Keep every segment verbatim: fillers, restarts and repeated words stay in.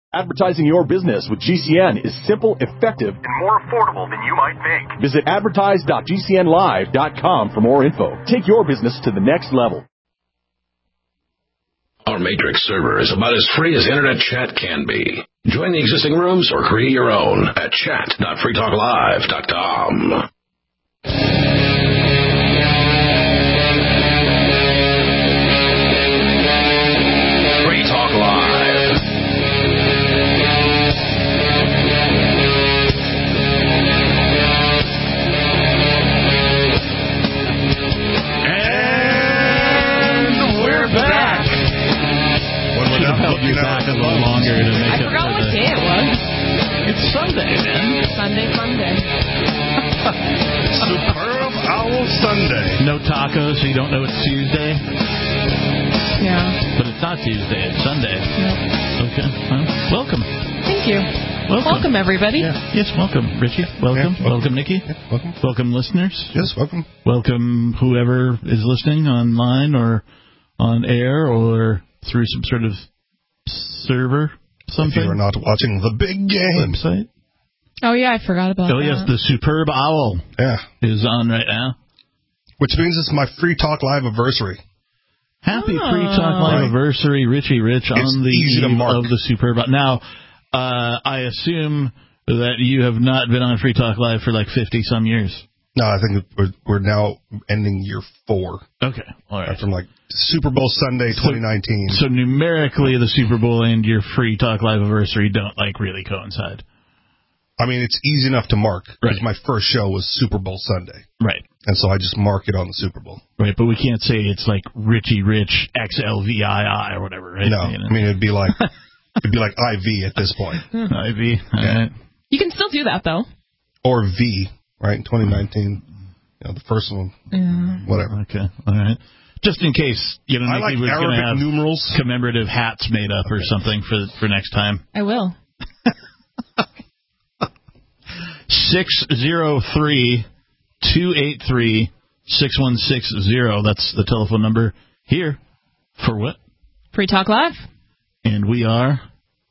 Advertising your business with G C N is simple, effective, and more affordable than you might think. Visit advertise dot g c n live dot com for more info. Take your business to the next level. Our Matrix server is about as free as internet chat can be. Join the existing rooms or create your own at chat dot free talk live dot com. Free Talk Live. Held you back a little longer to make I it forgot what the... day it was. It's Sunday, man. Sunday, Sunday. Superb Owl Sunday. No tacos, so you don't know it's Tuesday. Yeah. But it's not Tuesday, it's Sunday. Yep. Okay. Well, welcome. Thank you. Welcome, welcome everybody. Yeah. Yes, welcome, Richie. Welcome. Yeah, welcome. Welcome, Nikki. Yeah, welcome. Welcome, listeners. Yes, welcome. Welcome, whoever is listening online or on air or through some sort of server, something. If you are not watching the big game. Website. Oh, yeah, I forgot about oh, that. Oh, yes, the Superb Owl yeah. is on right now. Which means it's my Free Talk Live anniversary. Happy oh. Free Talk Live anniversary, Richie Rich, it's on the easy to eve mark. of the Superb Owl. Now, uh, I assume that you have not been on Free Talk Live for like fifty-some years. No, I think we're, we're now ending year four. Okay, all right. From like Super Bowl Sunday twenty nineteen. So, so numerically, the Super Bowl and your Free Talk Live anniversary don't like really coincide. I mean, it's easy enough to mark because right. my first show was Super Bowl Sunday. Right. And so I just mark it on the Super Bowl. Right, but we can't say it's like Richie Rich X L V I I or whatever, right? No, you know? I mean, it'd be like it'd be like I V at this point. I V, all yeah. right. You can still do that, though. Or V, right, in twenty nineteen. You know, the first one, yeah. whatever. Okay, all right. Just in case, you know, I like was going to have numerals. commemorative hats made up okay. or something for for next time. I will. six zero three, two eight three, six one six zero. That's the telephone number here. For what? Free Talk Live. And we are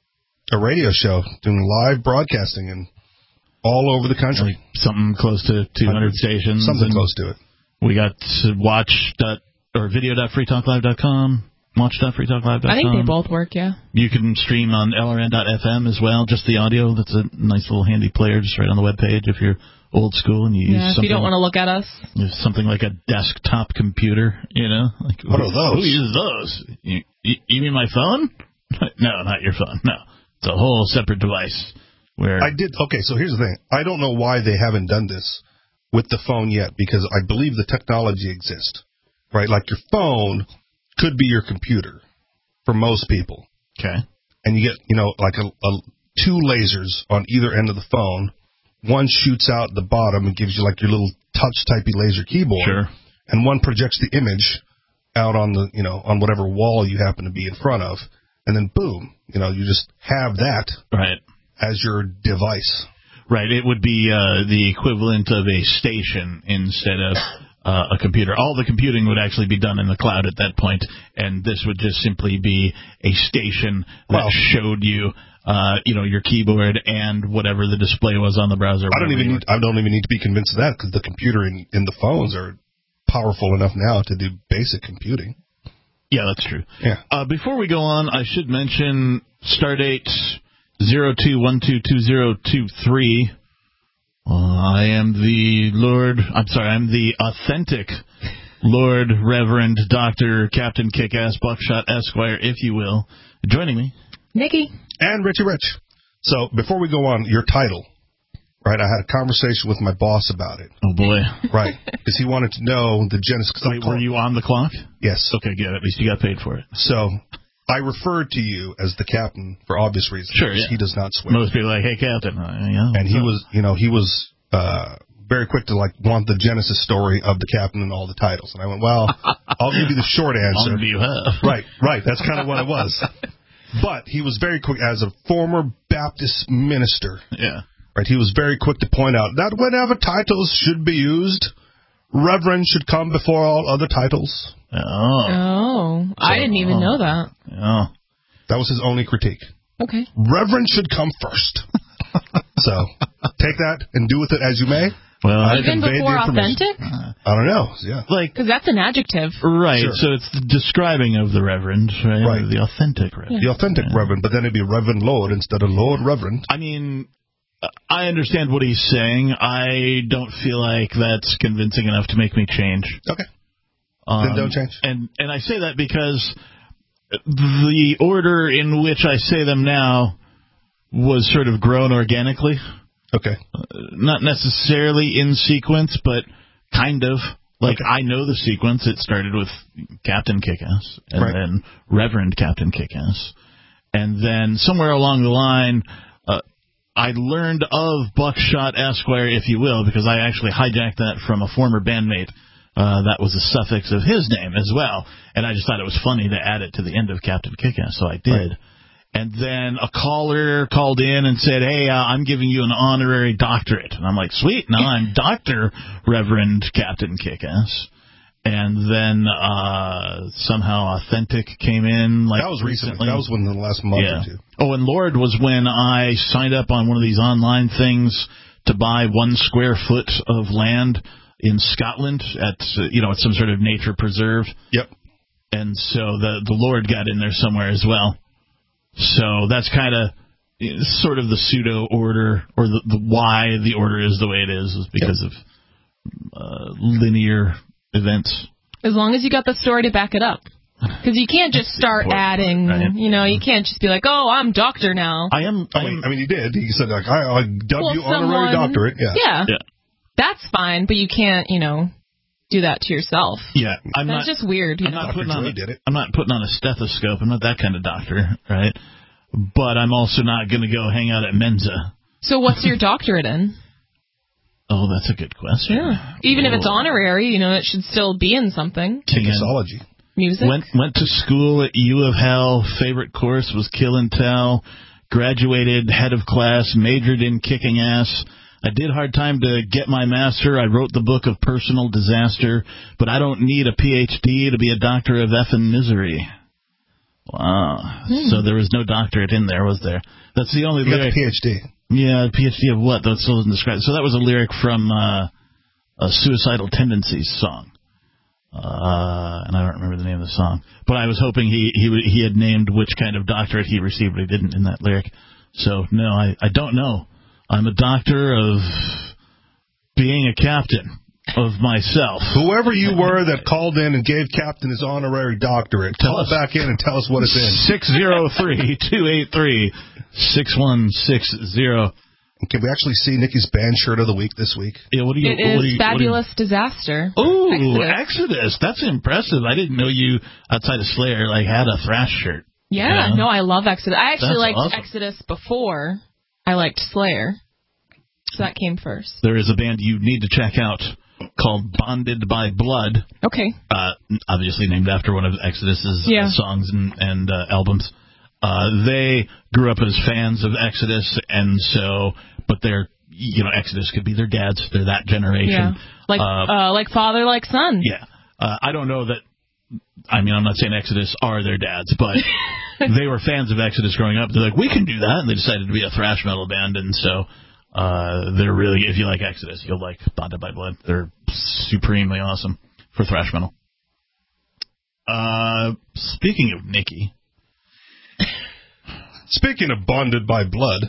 a radio show doing live broadcasting and all over the country. Like something close to two hundred stations. Something close to it. We got watch dot or video dot free talk live dot com, watch dot free talk live dot com. I think they both work, yeah. You can stream on L R N dot F M as well, just the audio. That's a nice little handy player just right on the web page if you're old school and you yeah, use something. If you don't want to look at us. Something like a desktop computer, you know? Like, what who, are those? Who uses those? You, you, you mean my phone? No, not your phone. No. It's a whole separate device. Where I did. Okay, so here's the thing. I don't know why they haven't done this with the phone yet, because I believe the technology exists, right? Like your phone could be your computer for most people. Okay. And you get, you know, like a, a two lasers on either end of the phone. One shoots out the bottom and gives you like your little touch-typey laser keyboard. Sure. And one projects the image out on the, you know, on whatever wall you happen to be in front of. And then boom, you know, you just have that. Right. As your device. Right. It would be uh, the equivalent of a station instead of uh, a computer. All the computing would actually be done in the cloud at that point, and this would just simply be a station that well, showed you, uh, you know, your keyboard and whatever the display was on the browser. I don't even need, I don't even need to be convinced of that, because the computer in, in the phones are powerful enough now to do basic computing. Yeah, that's true. Yeah. Uh, before we go on, I should mention Stardate Zero two one two two zero two three. Uh, I am the Lord. I'm sorry. I'm the authentic Lord Reverend Doctor Captain Kickass Buckshot Esquire, if you will. Joining me, Nikki and Richie Rich. So before we go on, your title, right? I had a conversation with my boss about it. Oh boy, right? Because he wanted to know the genesis. Wait, were you on the clock? Yes. Okay, good. At least you got paid for it. So. I referred to you as the captain for obvious reasons. Sure, yeah. He does not swear. Most people are like, hey, Captain. Uh, yeah, and he was, you know, he was uh, very quick to, like, want the genesis story of the captain and all the titles. And I went, well, I'll give you the short answer. How long do you have? Right, right. That's kind of what it was. But he was very quick, as a former Baptist minister. Yeah. Right, he was very quick to point out that whenever titles should be used, Reverend should come before all other titles. Oh. Oh. So, I didn't even oh. know that. Oh. That was his only critique. Okay. Reverend should come first. So take that and do with it as you may. Well, I Even before authentic? I don't know. Yeah. Like, because that's an adjective. Right. Sure. So it's the describing of the Reverend, right? Right. The authentic Reverend. The authentic yeah. Reverend, but then it'd be Reverend Lord instead of Lord Reverend. I mean, I understand what he's saying. I don't feel like that's convincing enough to make me change. Okay. Um, then don't change. And and I say that because the order in which I say them now was sort of grown organically. Okay. Uh, not necessarily in sequence, but kind of. Like, okay. I know the sequence. It started with Captain Kickass, and right. then Reverend Captain Kickass. And then somewhere along the line, uh, I learned of Buckshot Esquire, if you will, because I actually hijacked that from a former bandmate. Uh, that was a suffix of his name as well. And I just thought it was funny to add it to the end of Captain Kickass, so I did. Right. And then a caller called in and said, hey, uh, I'm giving you an honorary doctorate. And I'm like, sweet, now I'm Doctor Reverend Captain Kickass. And then uh, somehow Authentic came in. Like that was recently. recently. That was within the last month yeah. or two. Oh, and Lord was when I signed up on one of these online things to buy one square foot of land in Scotland at, uh, you know, at some sort of nature preserve. Yep. And so the, the Lord got in there somewhere as well. So that's kind of sort of the pseudo order, or the, the why the order is the way it is, is because yep. of uh, linear events. As long as you got the story to back it up. Because you can't just start adding, right. you know, you can't just be like, oh, I'm doctor now. I am. I mean, I mean he did. He said, like, I, I dubbed well, you honorary someone, doctorate. Yeah. yeah. Yeah. That's fine, but you can't, you know, do that to yourself. Yeah. I'm That's not, just weird. You I'm know? not putting on a, did it. I'm not putting on a stethoscope. I'm not that kind of doctor, right? But I'm also not going to go hang out at Mensa. So what's your doctorate in? Oh, that's a good question. Yeah. Even oh. if it's honorary, you know, it should still be in something. Kickasology. Music. Went went to school at U of Hell. Favorite course was Kill and Tell. Graduated head of class. Majored in kicking ass. I did hard time to get my master. I wrote the book of personal disaster, but I don't need a P H D to be a doctor of effing misery. Wow. Hmm. So there was no doctorate in there, was there? That's the only you lyric. Got the P H D. Yeah, P H D of what? That still doesn't describe. So that was a lyric from uh, a Suicidal Tendencies song. Uh, and I don't remember the name of the song. But I was hoping he, he, he had named which kind of doctorate he received, but he didn't in that lyric. So, no, I, I don't know. I'm a doctor of being a captain of myself. Whoever you were that called in and gave Captain his honorary doctorate, tell call us back in and tell us what it's in. six oh three, two eight three, six one six zero. Can we actually see Nikki's band shirt of the week this week? Yeah, what do you? It is what do you, Fabulous what do you, Disaster. Oh, Exodus. Exodus. That's impressive. I didn't know you, outside of Slayer, like had a thrash shirt. Yeah, yeah. No, I love Exodus. I actually That's liked awesome. Exodus before I liked Slayer. So that came first. There is a band you need to check out called Bonded by Blood. Okay. Uh, obviously named after one of Exodus's yeah. uh, songs and, and uh, albums. Uh, they grew up as fans of Exodus, and so, but they're, you know, Exodus could be their dads. They're that generation. Yeah. Like, uh, uh, like father, like son. Yeah. Uh, I don't know that, I mean, I'm not saying Exodus are their dads, but they were fans of Exodus growing up. They're like, we can do that, and they decided to be a thrash metal band, and so uh, they're really, if you like Exodus, you'll like Bonded by Blood. They're supremely awesome for thrash metal. Uh, speaking of Nikki. Speaking of Bonded by Blood.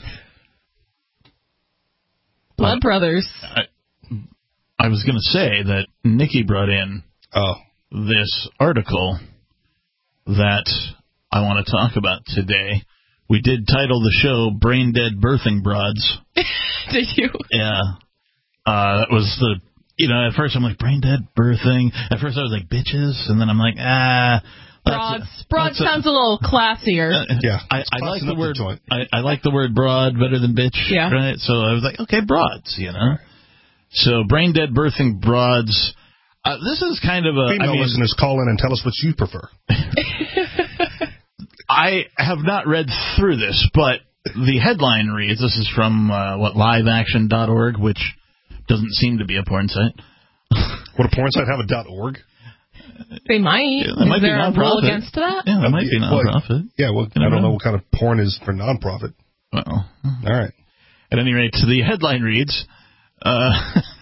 Blood uh, Brothers. I, I was going to say that Nikki brought in oh. this article that I want to talk about today. We did title the show Brain Dead Birthing Broads. Did you? Yeah. Uh, that was the, you know, at first I'm like, brain dead birthing. At first I was like, bitches. And then I'm like, ah. Broads. Broad sounds a, a little classier. Uh, yeah. I, I like the word, the I, I like the word broad better than bitch. Yeah. Right? So I was like, okay, broads, you know. So brain dead birthing broads. Uh, this is kind of a. Female I mean, listeners, call in and tell us what you prefer. I have not read through this, but the headline reads, this is from, uh, what, live action dot org, which doesn't seem to be a porn site. Would a porn site have a .org? They might. Yeah, they is might there be a non-profit. rule against that? Yeah, that might be non-profit. Well, yeah, well, I don't know what kind of porn is for non-profit. Well, all right. At any rate, the headline reads, uh,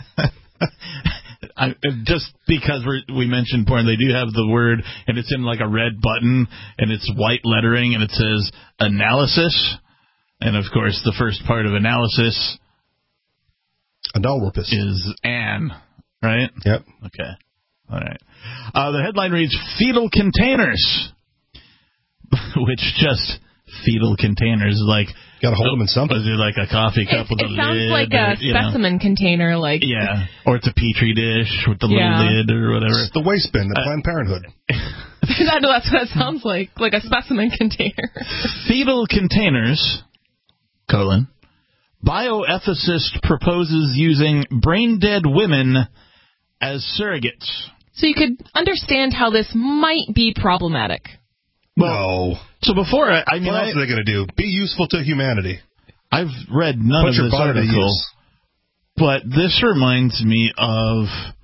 I, just because we're, we mentioned porn, they do have the word, and it's in like a red button, and it's white lettering, and it says analysis. And, of course, the first part of analysis Analysis is an, right? Yep. Okay. All right. Uh, the headline reads, fetal containers, which just... fetal containers, like got to hold them in something. Is it like a coffee cup it, with it a lid? It sounds like a or, specimen know. container, like yeah, or it's a petri dish with the yeah. little lid or whatever. It's the waste bin, the uh, Planned Parenthood. I know that's what it sounds like, like a specimen container. Fetal containers, colon, bioethicist proposes using brain-dead women as surrogates. So you could understand how this might be problematic. Well, no. So before, I, I mean, what else I, are they going to do? Be useful to humanity. I've read none Put of your this body article, to use. but this reminds me of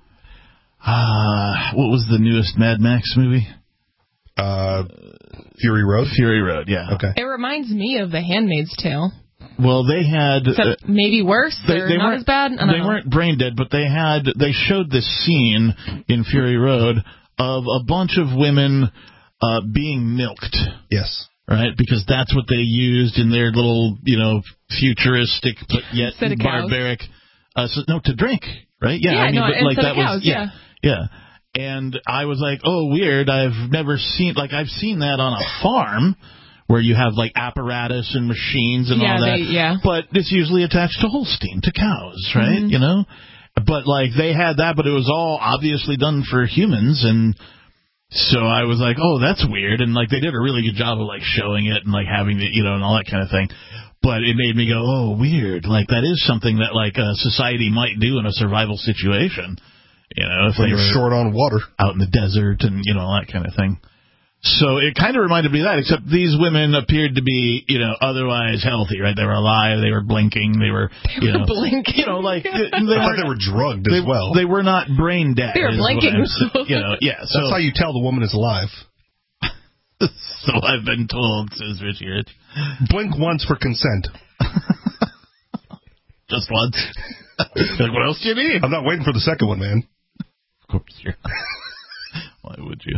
uh, what was the newest Mad Max movie? Uh, Fury Road. Fury Road, yeah. Okay. It reminds me of The Handmaid's Tale. Well, they had uh, maybe worse they, or they not as bad. I they know. weren't brain dead, but they had they showed this scene in Fury Road of a bunch of women. Uh, being milked. Yes. Right? Because that's what they used in their little, you know, futuristic but yet barbaric. Uh, so, no, to drink, right? Yeah, yeah I mean, no, but like that cows, was, yeah, yeah. And I was like, oh, weird. I've never seen, like, I've seen that on a farm where you have, like, apparatus and machines and yeah, all that. They, yeah. But it's usually attached to Holstein, to cows, right? Mm-hmm. You know? But, like, they had that, but it was all obviously done for humans, and so I was like, oh, that's weird. And, like, they did a really good job of, like, showing it and, like, having it, you know, and all that kind of thing. But it made me go, oh, weird. Like, that is something that, like, a society might do in a survival situation. You know, if when they you're were short on water. Out in the desert and, you know, all that kind of thing. So it kind of reminded me of that, except these women appeared to be, you know, otherwise healthy, right? They were alive, they were blinking, they were, they you were know, blinking. You know, like, they, they I thought they were drugged they, as well. They were not brain dead. They were blinking. You know, yeah. So, that's how you tell the woman is alive. So I've been told, says Richie Rich. Blink once for consent. Just once. Like, what else do you need? I'm not waiting for the second one, man. Of course you're. Why would you?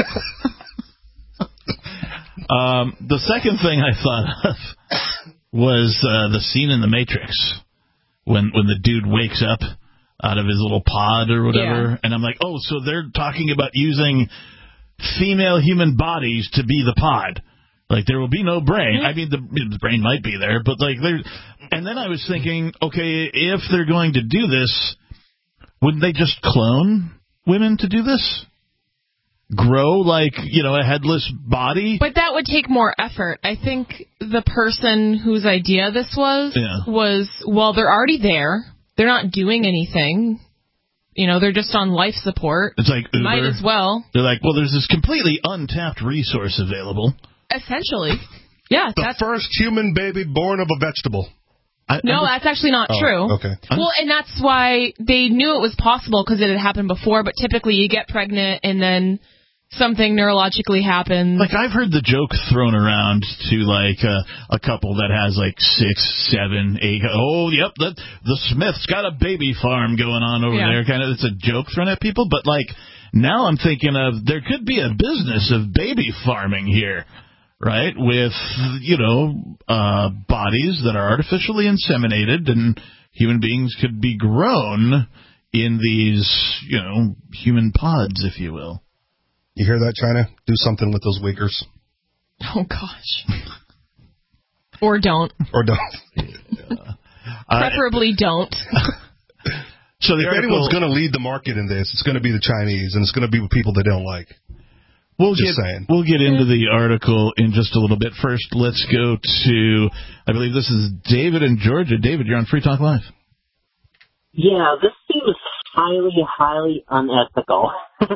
um, the second thing I thought of was uh, the scene in The Matrix when when the dude wakes up out of his little pod or whatever, yeah. and I'm like, oh, so they're talking about using female human bodies to be the pod. Like, there will be no brain. I mean, the, the brain might be there, but, like, there. And then I was thinking, okay, if they're going to do this, wouldn't they just clone women to do this? Grow, like, you know, a headless body? But that would take more effort. I think the person whose idea this was, yeah. was, well, they're already there. They're not doing anything. You know, they're just on life support. It's like Uber. Might as well. They're like, well, there's this completely untapped resource available. Essentially. Yeah. The that's, first human baby born of a vegetable. I, no, just, that's actually not oh, true. Okay. Well, and that's why they knew it was possible because it had happened before, but typically you get pregnant and then something neurologically happens. Like, I've heard the joke thrown around to, like, uh, a couple that has, like, six, seven, eight. Oh, yep, the, the Smith's got a baby farm going on over yeah. there. Kind of, it's a joke thrown at people. But, like, now I'm thinking of there could be a business of baby farming here, right? With, you know, uh, bodies that are artificially inseminated and human beings could be grown in these, you know, human pods, if you will. You hear that, China? Do something with those Uyghurs. Oh, gosh. Or don't. Or don't. Yeah. Preferably uh, don't. So the if article, anyone's going to lead the market in this, it's going to be the Chinese, and it's going to be with people they don't like. We'll just get, saying. We'll get into the article in just a little bit. First, let's go to, I believe this is David in Georgia. David, you're on Free Talk Live. Yeah, this seems highly, highly unethical.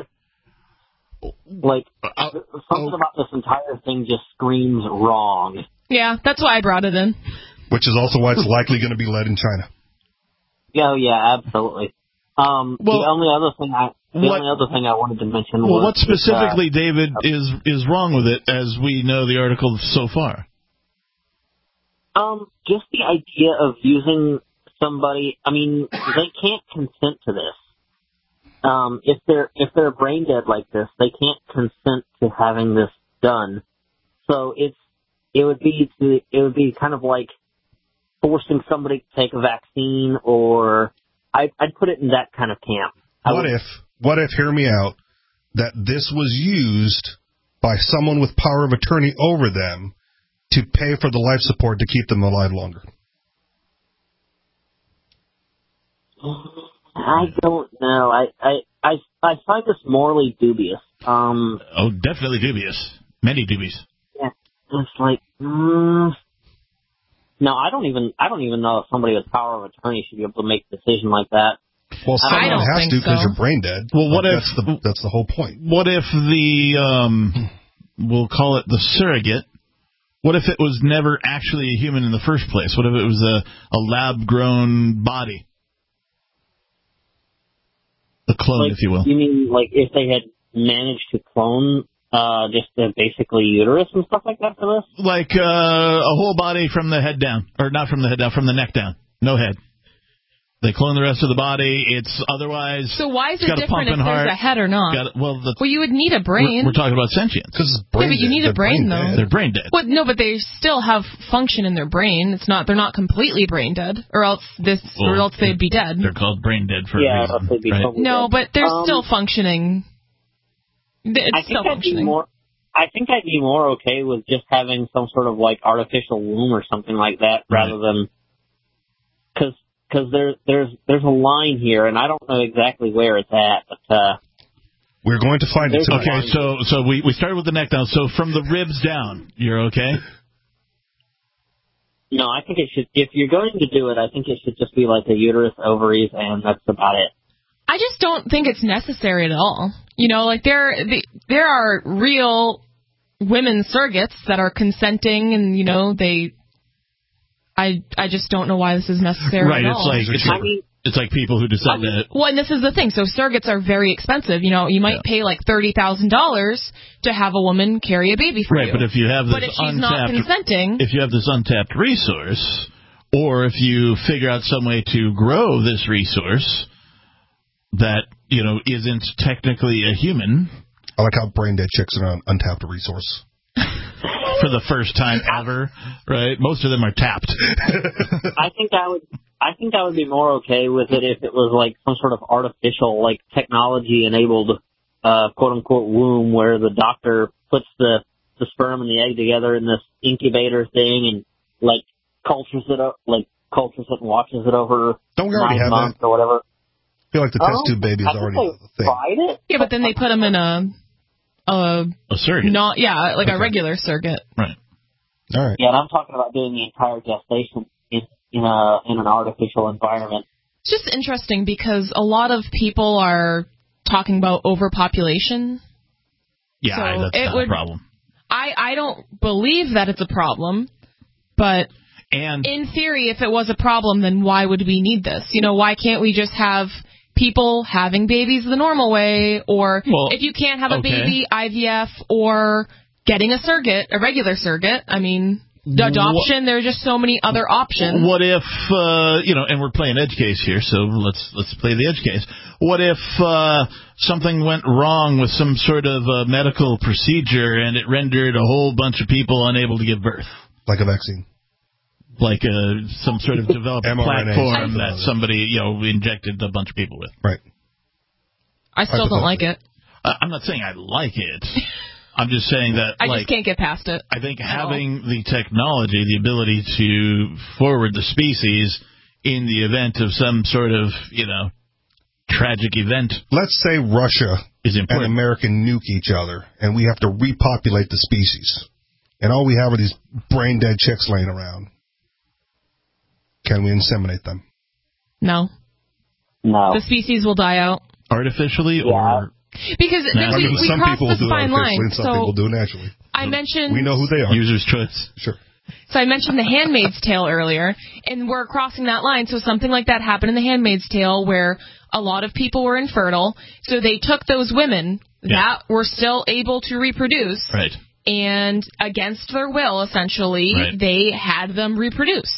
Like, uh, something oh. about this entire thing just screams wrong. Yeah, that's why I brought it in. Which is also why it's likely going to be led in China. Yeah, yeah, absolutely. Um, well, the only other thing I, The what, only other thing I wanted to mention well, was... what specifically, uh, David, is is wrong with it, as we know the article so far? Um, just the idea of using somebody... I mean, they can't consent to this. Um, if they're if they're brain dead like this, they can't consent to having this done. So it's it would be to, it would be kind of like forcing somebody to take a vaccine, or I'd, I'd put it in that kind of camp. I What would, if, what if, hear me out, that this was used by someone with power of attorney over them to pay for the life support to keep them alive longer? I don't know. I, I, I, I find this morally dubious. Um, Oh, definitely dubious. Many dubious. yeah, it's like, mm, no, I don't even, I don't even know if somebody with power of attorney should be able to make a decision like that. Well, I someone don't has think to because so. you're brain dead. Well, what Like, if- that's the that's the whole point? What if the, um, we'll call it the surrogate, what if it was never actually a human in the first place? What if it was a, a lab-grown body? A clone, Like, if you will. You mean like if they had managed to clone uh, just a basically uterus and stuff like that for this? Like uh, a whole body from the head down. Or not from the head down, from the neck down. No head. They clone the rest of the body. It's otherwise... So why is it's it got a different if pumping heart. there's a head or not? Got, well, the, Well, you would need a brain. we're, we're talking about sentience. Because it's Yeah, brain but you dead. need a They're brain, brain though. dead. They're brain dead. Well, no, but they still have function in their brain. It's not. They're not completely brain dead, or else this, or Well, else they'd be dead. They're called brain dead for Yeah, a reason. they'd be right? totally No, dead. but they're Um, still functioning. It's I think still I'd be functioning. more. I think I'd be more okay with just having some sort of like artificial womb or something like that, Right. rather than because because there there's there's a line here, and I don't know exactly where it's at, but uh, We're going to find it There's tonight. Okay, so so we, we started with the neck down. So from the ribs down, you're okay? no, I think it should. If you're going to do it, I think it should just be like a uterus, ovaries, and that's about it. I just don't think it's necessary at all. You know, like there the, there are real women surrogates that are consenting, and you know they. I I just don't know why this is necessary Right, at it's all. like it's, I mean, it's like people who decide to... Well, and this is the thing. So surrogates are very expensive. You know, you might Yeah. pay like thirty thousand dollars to have a woman carry a baby for Right, you. but if you have this but if she's not untapped... consenting, If you have this untapped resource, or if you figure out some way to grow this resource that, you know, isn't technically a human... I like how brain dead chicks are an untapped resource. For the first time ever, right? Most of them are tapped. I think I would. I think I would be more okay with it if it was like some sort of artificial, like technology enabled, uh, quote unquote womb where the doctor puts the the sperm and the egg together in this incubator thing and like cultures it up, like cultures it and watches it over Don't we already nine have months that? or whatever. I feel like the test Oh, tube baby is I think already they a thing. tried it. yeah, but then they put them in a, a A surrogate. not yeah, like Okay. a regular surrogate. Right. All right. Yeah, and I'm talking about doing the entire gestation in in a in an artificial environment. It's just interesting because a lot of people are talking about overpopulation. Yeah, So that's it not would- a problem. I I don't believe that it's a problem, but And in theory, if it was a problem, then why would we need this? You know, why can't we just have people having babies the normal way? Or Well, if you can't have a okay. baby, I V F or getting a surrogate, a regular surrogate. I mean, the adoption, there are just so many other options. what if, uh, you know, and we're playing edge case here, so let's let's play the edge case. What if uh, something went wrong with some sort of uh, medical procedure and it rendered a whole bunch of people unable to give birth? Like a vaccine. Like uh, some sort of developed mRNA, platform something that like that. somebody, you know, injected a bunch of people with. Right. I still don't like it. Uh, I'm not saying I like it. I'm just saying that, I like, just can't get past it. I think at having the technology, the ability to forward the species in the event of some sort of, you know, tragic event Let's say Russia is and important. America nuke each other, and we have to repopulate the species. And all we have are these brain dead chicks laying around. Can we inseminate them? No. No. The species will die out. Artificially Yeah. or... Because No. then I we, mean, we some cross people this do it fine artificially, line. and some So people do it naturally. I mentioned We know who they are. User's choice. Sure. So I mentioned The Handmaid's Tale earlier, and we're crossing that line. So something like that happened in The Handmaid's Tale where a lot of people were infertile, so they took those women yeah. that were still able to reproduce, right. and against their will, essentially, right. they had them reproduce.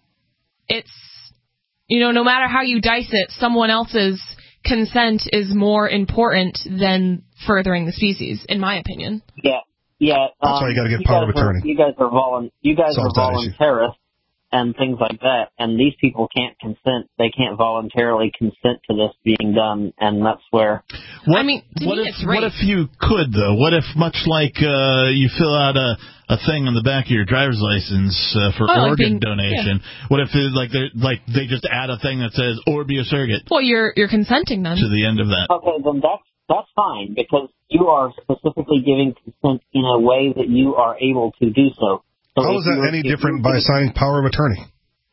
It's, you know, no matter how you dice it, someone else's consent is more important than furthering the species, in my opinion. Yeah, yeah. That's um, why you got to get power of attorney. Are, you guys are volun- You guys Solves are voluntarists and things like that, and these people can't consent. They can't voluntarily consent to this being done, and that's where. What, I mean, to what me if it's rape. What if you could though? What if, much like uh, you fill out a a thing on the back of your driver's license uh, for oh, organ like being, donation? Yeah. What if it, like they like they just add a thing that says "or be a surrogate"? Well, you're you're consenting then to the end of that. Okay, then that's that's fine because you are specifically giving consent in a way that you are able to do so. so How is that any different by signing power of attorney?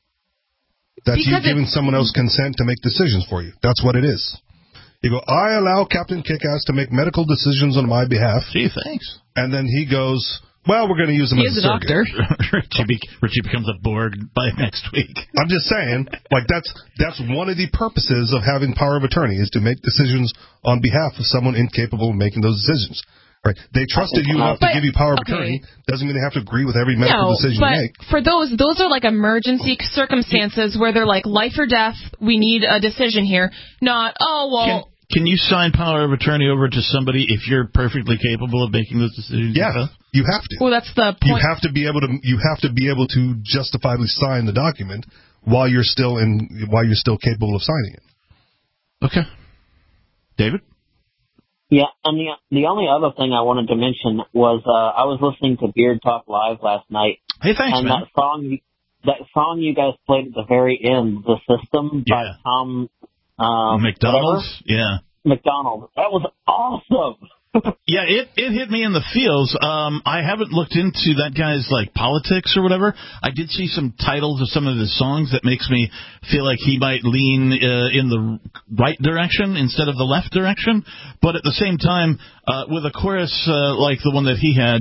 That's because you giving someone else consent to make decisions for you. That's what it is. You go, I allow Captain Kickass to make medical decisions on my behalf. Gee, thanks. And then he goes, well, we're going to use him he as is a, a doctor. Richie, be- Richie becomes a Borg by next week. I'm just saying, like that's that's one of the purposes of having power of attorney is to make decisions on behalf of someone incapable of making those decisions. Right? They trusted you enough but, to give you power of okay. attorney. Doesn't mean they have to agree with every medical no, decision but you make. For those, those are like emergency circumstances where they're like life or death. We need a decision here. Not oh well. Can, can you sign power of attorney over to somebody if you're perfectly capable of making those decisions? Yeah, yourself? you have to. Well, that's the point. You have to be able to. You have to be able to justifiably sign the document while you're still in. While you're still capable of signing it. Okay, David. Yeah, and the the only other thing I wanted to mention was uh, I was listening to Beard Talk Live last night. Hey, thanks, and man. that song, that song you guys played at the very end, "The System" yeah. by Tom um, McDonald's. Whatever. Yeah, McDonald. That was awesome. yeah, it it hit me in the feels. Um, I haven't looked into that guy's like politics or whatever. I did see some titles of some of his songs that makes me feel like he might lean uh, in the right direction instead of the left direction. But at the same time, uh, with a chorus uh, like the one that he had,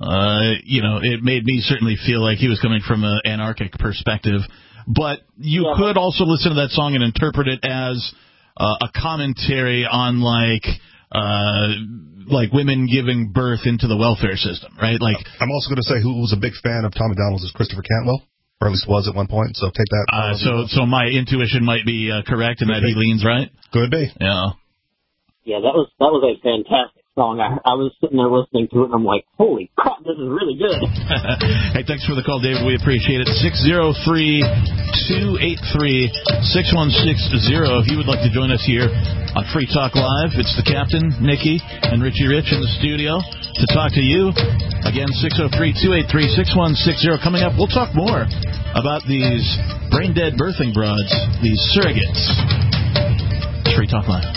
uh, you know, it made me certainly feel like he was coming from an anarchic perspective. But you yeah. could also listen to that song and interpret it as uh, a commentary on like. Uh, like women giving birth into the welfare system, right? Like, I'm also going to say who was a big fan of Tom McDonald's is Christopher Cantwell, or at least was at one point. So take that. Uh, so, so my intuition might be uh, correct in that he leans right. Could be. Yeah. Yeah, that was that was a fantastic song. I, I was sitting there listening to it, and I'm like, holy crap, this is really good. Hey, thanks for the call, David. We appreciate it. six oh three, two eight three, six one six zero. If you would like to join us here on Free Talk Live, it's the Captain, Nikki, and Richie Rich in the studio to talk to you. Again, six oh three, two eight three, six one six zero. Coming up, we'll talk more about these brain-dead birthing broads, these surrogates. It's Free Talk Live.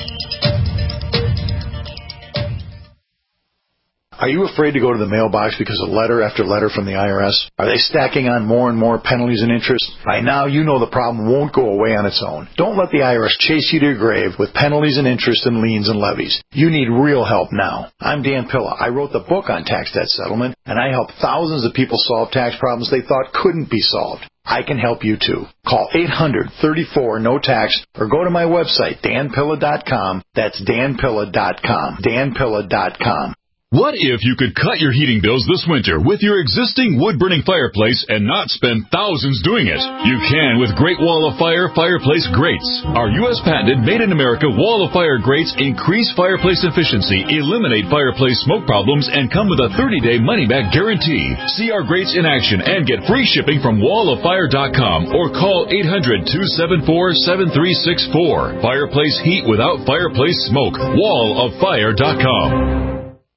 Are you afraid to go to the mailbox because of letter after letter from the I R S? Are they stacking on more and more penalties and interest? By now, you know the problem won't go away on its own. Don't let the I R S chase you to your grave with penalties and interest and liens and levies. You need real help now. I'm Dan Pilla. I wrote the book on tax debt settlement, and I help thousands of people solve tax problems they thought couldn't be solved. I can help you too. Call eight hundred, thirty-four, no tax or go to my website, dan pilla dot com. That's dan pilla dot com. dan pilla dot com. What if you could cut your heating bills this winter with your existing wood-burning fireplace and not spend thousands doing it? You can with Great Wall of Fire fireplace grates. Our U S patented made-in-America Wall of Fire grates increase fireplace efficiency, eliminate fireplace smoke problems, and come with a thirty-day money-back guarantee. See our grates in action and get free shipping from wall of fire dot com or call eight hundred, two seven four, seven three six four. Fireplace heat without fireplace smoke. wall of fire dot com.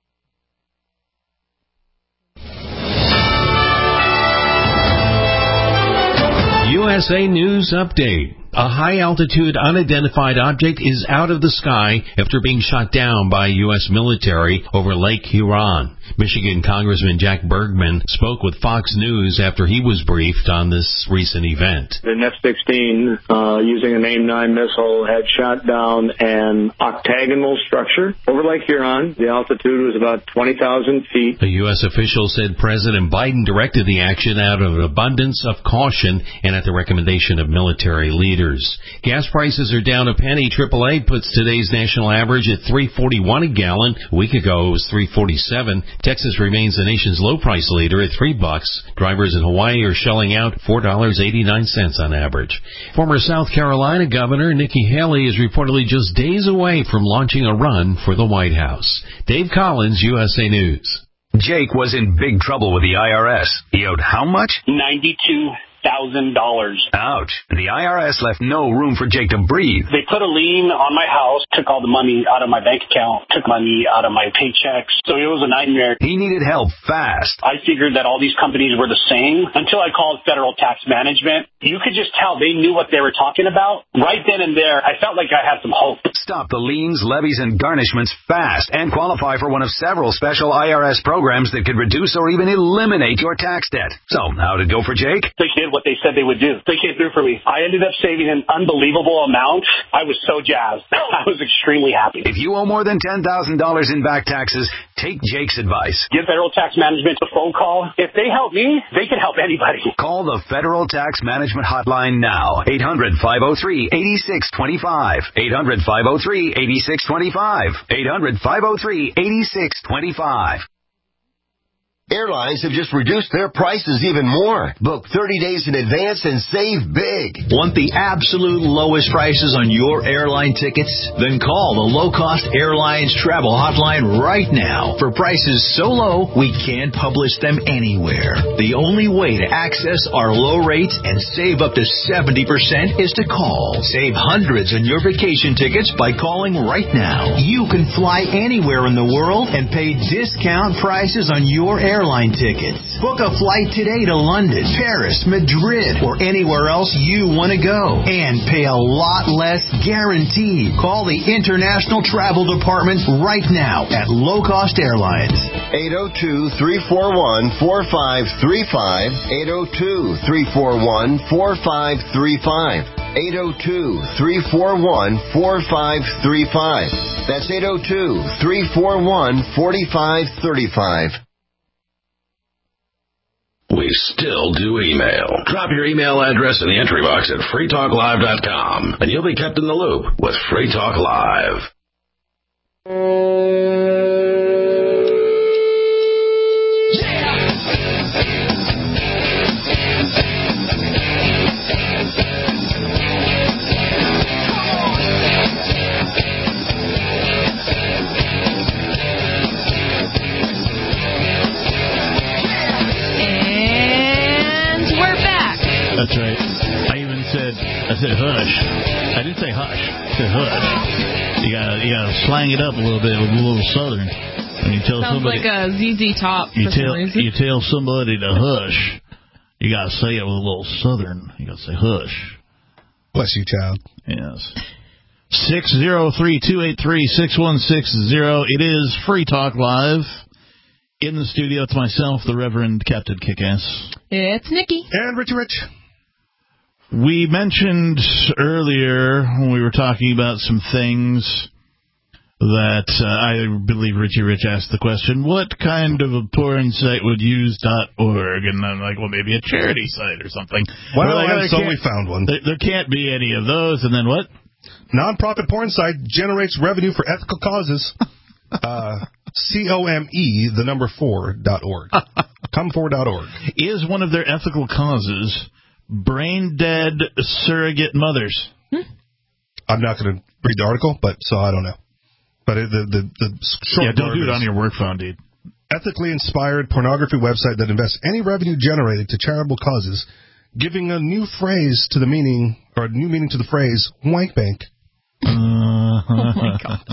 U S A News Update. A high-altitude unidentified object is out of the sky after being shot down by U S military over Lake Huron. Michigan Congressman Jack Bergman spoke with Fox News after he was briefed on this recent event. The F sixteen, uh, using an AIM nine missile, had shot down an octagonal structure over Lake Huron. The altitude was about twenty thousand feet. A U S official said President Biden directed the action out of an abundance of caution and at the recommendation of military leaders. liters. Gas prices are down a penny. triple A puts today's national average at three forty-one a gallon. A week ago it was three forty-seven. Texas remains the nation's low price leader at three bucks. Drivers in Hawaii are shelling out four dollars and eighty-nine cents on average. Former South Carolina Governor Nikki Haley is reportedly just days away from launching a run for the White House. Dave Collins, U S A News. Jake was in big trouble with the I R S. He owed how much? ninety-two thousand dollars. Ouch. The I R S left no room for Jake to breathe. They put a lien on my house, took all the money out of my bank account, took money out of my paychecks. So it was a nightmare. He needed help fast. I figured that all these companies were the same until I called Federal Tax Management. You could just tell they knew what they were talking about. Right then and there, I felt like I had some hope. Stop the liens, levies, and garnishments fast and qualify for one of several special I R S programs that could reduce or even eliminate your tax debt. So, how'd it go for Jake? They did what they said they would do. They came through for me. I ended up saving an unbelievable amount. I was so jazzed. I was extremely happy. If you owe more than ten thousand dollars in back taxes, take Jake's advice. Give Federal Tax Management a phone call. If they help me, they can help anybody. Call the Federal Tax Management Hotline now. eight hundred, five oh three, eight six two five. eight hundred, five oh three, eight six two five. eight hundred, five oh three, eight six two five. Airlines have just reduced their prices even more. Book thirty days in advance and save big. Want the absolute lowest prices on your airline tickets? Then call the Low Cost Airlines Travel Hotline right now. For prices so low, we can't publish them anywhere. The only way to access our low rates and save up to seventy percent is to call. Save hundreds on your vacation tickets by calling right now. You can fly anywhere in the world and pay discount prices on your airline airline tickets. Book a flight today to London, Paris, Madrid, or anywhere else you want to go. And pay a lot less guaranteed. Call the International Travel Department right now at Low Cost Airlines. eight oh two, three four one, four five three five. eight oh two, three four one, four five three five. eight oh two, three four one, four five three five. That's eight oh two, three four one, four five three five. We still do email. Drop your email address in the entry box at free talk live dot com, and you'll be kept in the loop with Free Talk Live. That's right. I even said, I said hush. I didn't say hush. I said hush. You gotta, you gotta slang it up a little bit with a little southern. When you tell Sounds somebody, like a Z Z Top. You for tell, some reason. you tell somebody to hush. You gotta say it with a little southern. You gotta say hush. Bless you, child. Yes. Six zero three two eight three six one six zero. It is Free Talk Live. In the studio, it's myself, the Reverend Captain Kickass. It's Nikki. And Richie Rich. We mentioned earlier when we were talking about some things that uh, I believe Richie Rich asked the question, what kind of a porn site would use .org? And I'm like, well, maybe a charity site or something. Well, like, and so we found one. There, there can't be any of those. And then what? Nonprofit porn site generates revenue for ethical causes. uh, C O M E, the number four, dot org. come four dot org. Is one of their ethical causes brain-dead surrogate mothers? Hmm? I'm not going to read the article, but so I don't know. But it, the, the, the short Yeah, don't do it on your work phone, dude. Ethically inspired pornography website that invests any revenue generated to charitable causes, giving a new phrase to the meaning, or a new meaning to the phrase, wank bank. Uh, oh my gosh.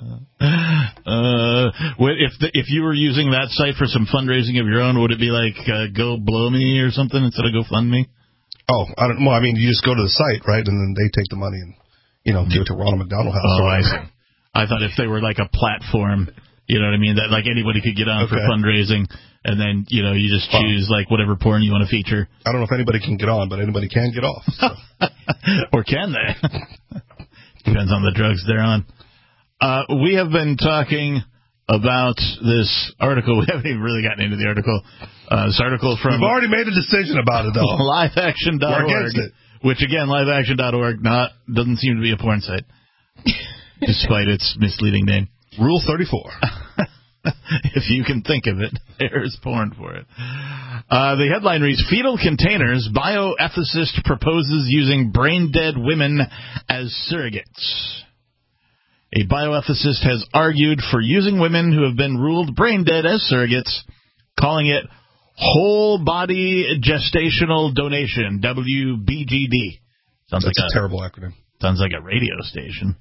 Uh, if the, if you were using that site for some fundraising of your own, would it be like uh, Go Blow Me or something instead of GoFundMe? Oh, I don't. Well, I mean, you just go to the site, right, and then they take the money and you know give it to Ronald McDonald House. Oh, I see. I thought if they were like a platform, you know what I mean, that like anybody could get on okay. for fundraising, and then you know you just choose well, like whatever porn you want to feature. I don't know if anybody can get on, but anybody can get off. So. Or can they? Depends on the drugs they're on. Uh, we have been talking about this article. We haven't even really gotten into the article. Uh, this article from... We've already made a decision about it, though. live action dot org. We're against it. Which, again, live action dot org not doesn't seem to be a porn site, despite its misleading name. Rule thirty-four. If you can think of it, there's porn for it. Uh, the headline reads, Fetal Containers, Bioethicist Proposes Using Brain-Dead Women as Surrogates. A bioethicist has argued for using women who have been ruled brain-dead as surrogates, calling it Whole Body Gestational Donation, W B G D. Sounds That's like a, a terrible acronym. Sounds like a radio station.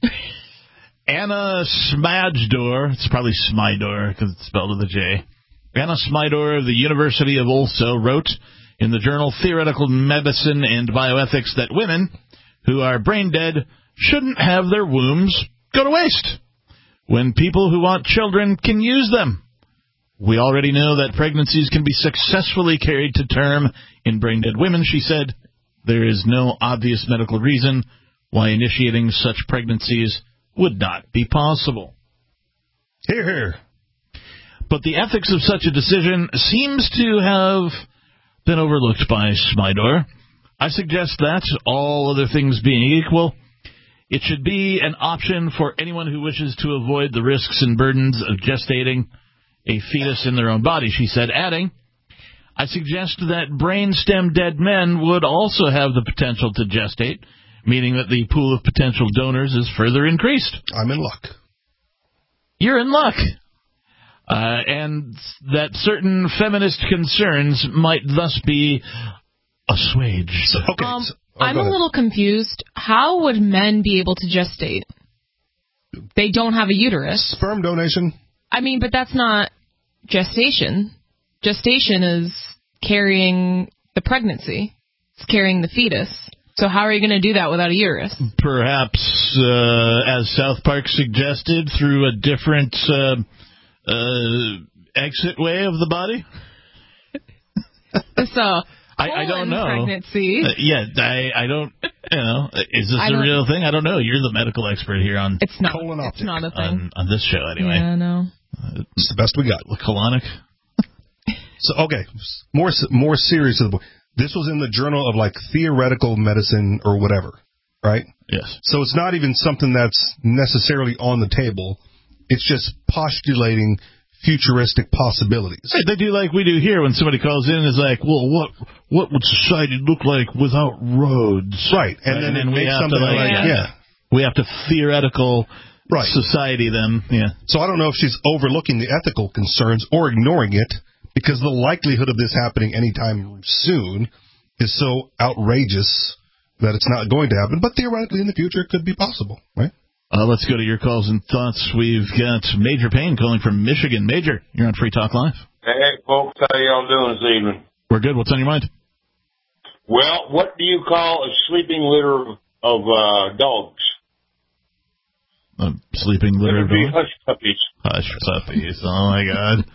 Anna Smajdor, it's probably Smydor because it's spelled with a J. Anna Smydor of the University of Ulso wrote in the journal Theoretical Medicine and Bioethics that women who are brain dead shouldn't have their wombs go to waste when people who want children can use them. We already know that pregnancies can be successfully carried to term in brain dead women, she said. There is no obvious medical reason why initiating such pregnancies would not be possible. Hear, hear. But the ethics of such a decision seems to have been overlooked by Smydor. I suggest that, all other things being equal, it should be an option for anyone who wishes to avoid the risks and burdens of gestating a fetus in their own body, she said, adding, I suggest that brain-stem dead men would also have the potential to gestate, meaning that the pool of potential donors is further increased. I'm in luck. You're in luck. Uh, and that certain feminist concerns might thus be assuaged. So, okay. Um, so, oh, I'm a little confused. How would men be able to gestate? They don't have a uterus. Sperm donation. I mean, but that's not gestation. Gestation is carrying the pregnancy. It's carrying the fetus. So how are you going to do that without a uterus? Perhaps, uh, as South Park suggested, through a different uh, uh, exit way of the body? So, I, I don't know. Pregnancy. Uh, yeah, I, I don't, you know, is this I a real thing? I don't know. You're the medical expert here on It's not. It's not a thing. on, on this show, anyway. Yeah, no. Uh, it's the best we got. Colonic. So, okay, more more serious to the point. This was in the Journal of, like, Theoretical Medicine or whatever, right? Yes. So it's not even something that's necessarily on the table. It's just postulating futuristic possibilities. Hey, they do like we do here when somebody calls in and is like, well, what what would society look like without roads? Right. And, right. then, and then we have to, like, like yeah. yeah. We have to theoretical right. society them. Yeah. So I don't know if she's overlooking the ethical concerns or ignoring it, because the likelihood of this happening anytime soon is so outrageous that it's not going to happen. But theoretically, in the future, it could be possible, right? Uh, let's go to your calls and thoughts. We've got Major Payne calling from Michigan. Major, you're on Free Talk Live. Hey, folks, how y'all doing this evening? We're good. What's on your mind? Well, what do you call a sleeping litter of uh, dogs? A sleeping litter of dogs? Hush puppies. Hush puppies. Oh, my God.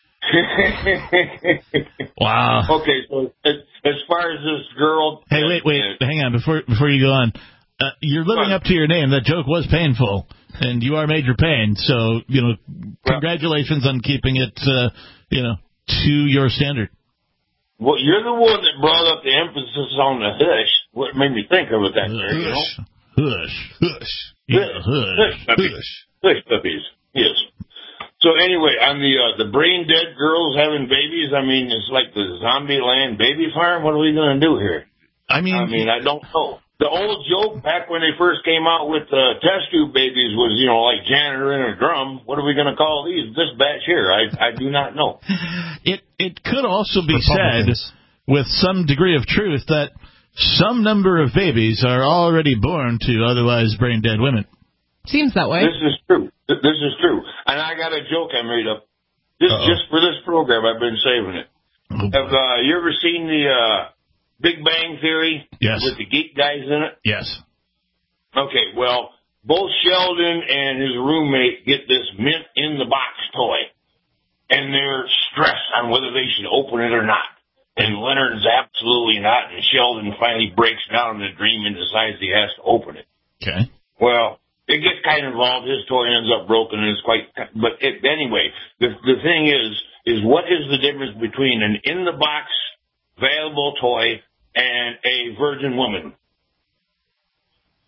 Wow. Okay, so as, as far as this girl... Hey, wait, wait. Uh, hang on. Before before you go on. Uh, you're living up to your name. That joke was painful, and you are Major Payne. So, you know, congratulations on keeping it, uh, you know, to your standard. Well, you're the one that brought up the emphasis on the hush. What made me think of it that hush. there, you know? Hush. Hush. Yeah, hush. Hush puppies. Hush. Hush puppies. Yes. So anyway, on the uh, the brain dead girls having babies, I mean, it's like the zombie land baby farm. What are we going to do here? I mean, I mean, I don't know. The old joke back when they first came out with uh, test tube babies was, you know, like janitor in a drum. What are we going to call these? This batch here, I I do not know. It it could also be said with some degree of truth that some number of babies are already born to otherwise brain dead women. Seems that way. This is true. This is true. And I got a joke I made up. This Uh-oh. Just for this program. I've been saving it. Oh, Have uh, you ever seen the uh, Big Bang Theory? Yes. With the geek guys in it? Yes. Okay, well, both Sheldon and his roommate get this mint in the box toy. And they're stressed on whether they should open it or not. And Leonard's absolutely not. And Sheldon finally breaks down in a dream and decides he has to open it. Okay. Well... It gets kind of involved. His toy ends up broken, and it's quite. But it, anyway, the the thing is, is what is the difference between an in the box valuable toy and a virgin woman?